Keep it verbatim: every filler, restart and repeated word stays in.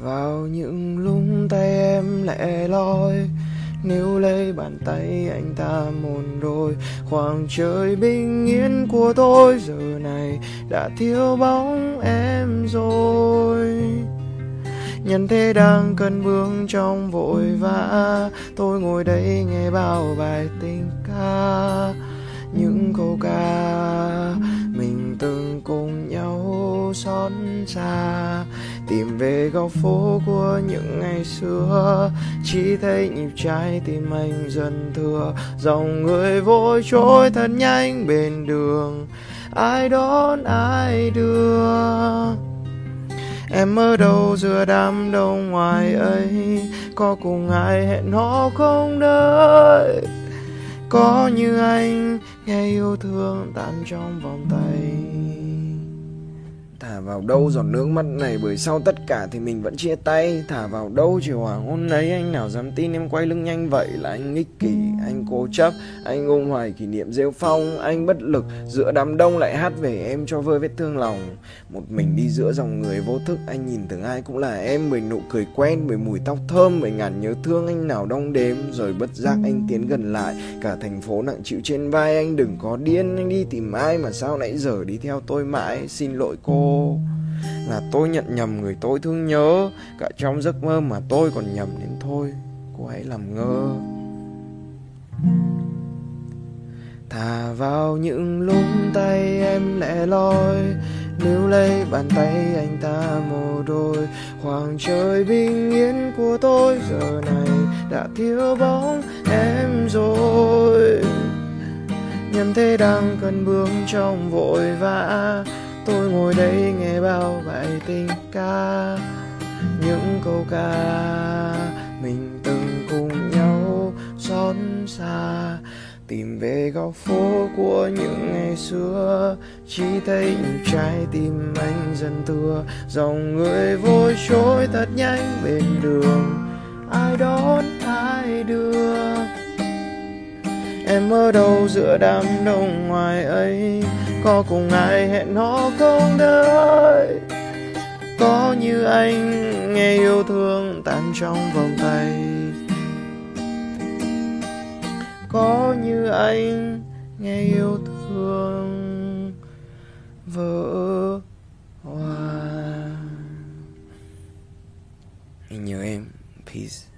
vào những lúc tay em lẻ loi, níu lấy bàn tay anh ta một đôi. Khoảng trời bình yên của tôi giờ này đã thiếu bóng em rồi. Nhân thế đang cân bước trong vội vã, tôi ngồi đây nghe bao bài tình ca, những câu ca mình từng cùng nhau xót xa. Tìm về góc phố của những ngày xưa, chỉ thấy nhịp trái tim anh dần thưa. Dòng người vội trôi thật nhanh bên đường, ai đón ai đưa. Em ở đâu giữa đám đông ngoài ấy, có cùng ai hẹn hò không đợi. Có như anh nghe yêu thương tan trong vòng tay. Thả vào đâu giọt nước mắt này, bởi sau tất cả thì mình vẫn chia tay. Thả vào đâu chiều hoàng hôn ấy, anh nào dám tin em quay lưng nhanh vậy. Là anh ích kỷ, anh cố chấp, anh ôm hoài kỷ niệm rêu phong. Anh bất lực giữa đám đông lại hát về em cho vơi vết thương lòng. Một mình đi giữa dòng người vô thức, anh nhìn từng ai cũng là em. Bởi nụ cười quen, bởi mùi tóc thơm, bởi ngàn nhớ thương anh nào đong đếm. Rồi bất giác anh tiến gần lại, cả thành phố nặng chịu trên vai. Anh đừng có điên, anh đi tìm ai mà sao nãy giờ đi theo tôi mãi. Xin lỗi cô, là tôi nhận nhầm người tôi thương nhớ. Cả trong giấc mơ mà tôi còn nhầm đến thôi, cô hãy làm ngơ. Thả vào những lúc tay em lẻ loi, níu lấy bàn tay anh ta một đôi. Khoảng trời bình yên của tôi giờ này đã thiếu bóng em rồi. Nhân thế đang cân bước trong vội vã, tôi ngồi đây nghe bao bài tình ca, những câu ca mình từng cùng nhau xót xa. Tìm về góc phố của những ngày xưa, chỉ thấy nhịp trái tim anh dần thưa. Dòng người vội trôi thật nhanh bên đường, ai đón ai đưa. Em ở đâu giữa đám đông ngoài ấy, có cùng ai hẹn hò không đợi. Có như anh nghe yêu thương tan trong vòng tay. Có như anh nghe yêu thương vỡ hòa. Anh nhớ em. Peace.